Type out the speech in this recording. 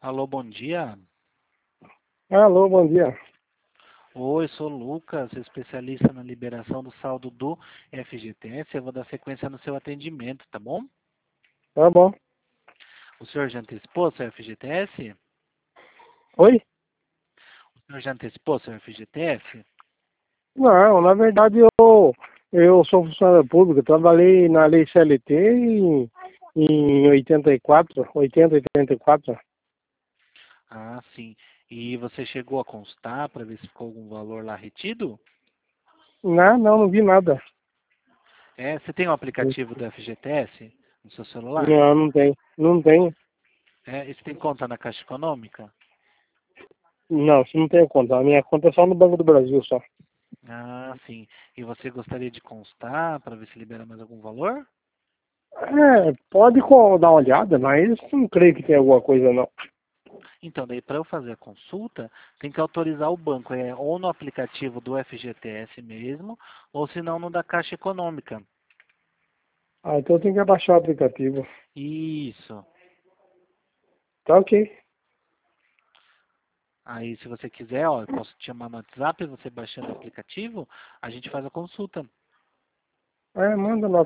Alô, bom dia. Alô, bom dia. Oi, sou o Lucas, especialista na liberação do saldo do FGTS. Eu vou dar sequência no seu atendimento, tá bom? Tá bom. O senhor já antecipou seu FGTS? Oi? O senhor já antecipou seu FGTS? Não, na verdade eu sou funcionário público, trabalhei na lei CLT em 84, 80, 84. Ah, sim. E você chegou a constar para ver se ficou algum valor lá retido? Não vi nada. É, você tem o aplicativo do FGTS no seu celular? Não tem. Não tem. É, e você tem conta na Caixa Econômica? Não, isso não tem conta. A minha conta é só no Banco do Brasil só. Ah, sim. E você gostaria de constar para ver se libera mais algum valor? Pode dar uma olhada, mas não creio que tenha alguma coisa não. Então, daí para eu fazer a consulta, tem que autorizar o banco, ou no aplicativo do FGTS mesmo, ou se não no da Caixa Econômica. Ah, então tem que abaixar o aplicativo. Isso. Tá ok. Aí, se você quiser, ó, eu posso te chamar no WhatsApp, você baixando o aplicativo, a gente faz a consulta. Manda lá.